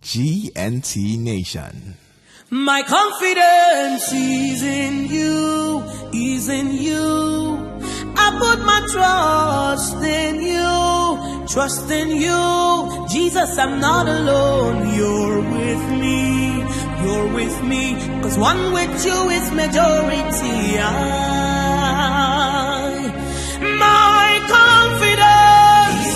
GNT Nation. My confidence is in you, is in you. I put my trust in you. Jesus, I'm not alone. You're with me. 'Cause one with you is majority. My confidence,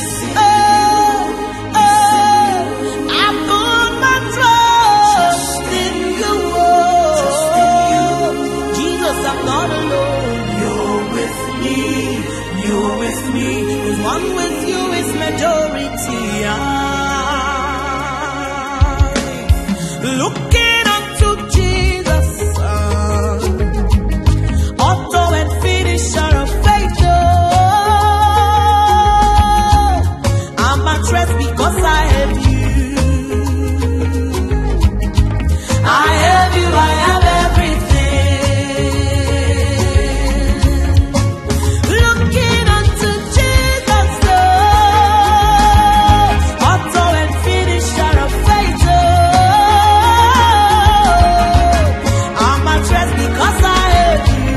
I put my trust in you. Jesus, I'm not alone. You're with me. 'Cause one with you is majority. Looking unto Jesus, author and finisher of faith. I'm at rest because I have you. I have you, I have everything. Looking unto Jesus, author and finisher of faith. I'm at rest because I have you.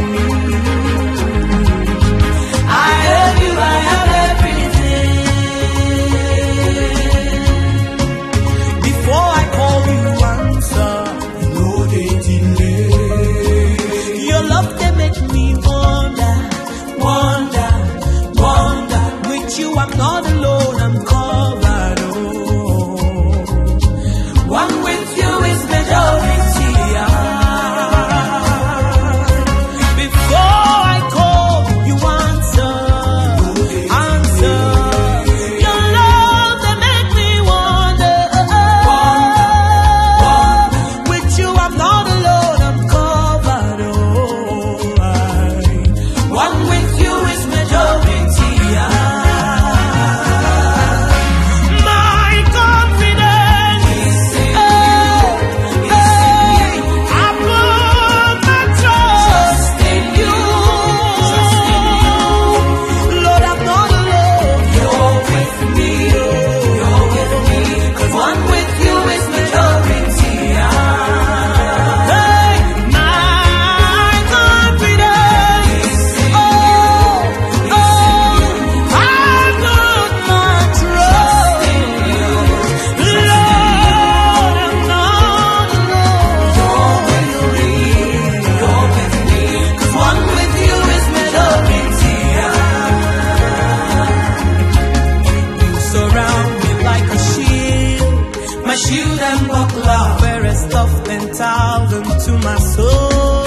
I have you, I have everything. Before I call you, answer. No day delay. Your love can make me wonder. With you, I'm not alone, I'm covered. One with you is majority. Before I call, you answer. Your love can make me wonder. With you, I'm not alone, I'm covered. One with you is majority. My confidence, I put my trust in you. Lord, I'm not alone. You're with me. 'Cause one with you is majority. Hey, my confidence, I put my trust in you. Lord, I'm not alone. You're with me. 'Cause one with you is majority. You surround me like a shield, my shield and buckler, fairest of 10,000 to my soul.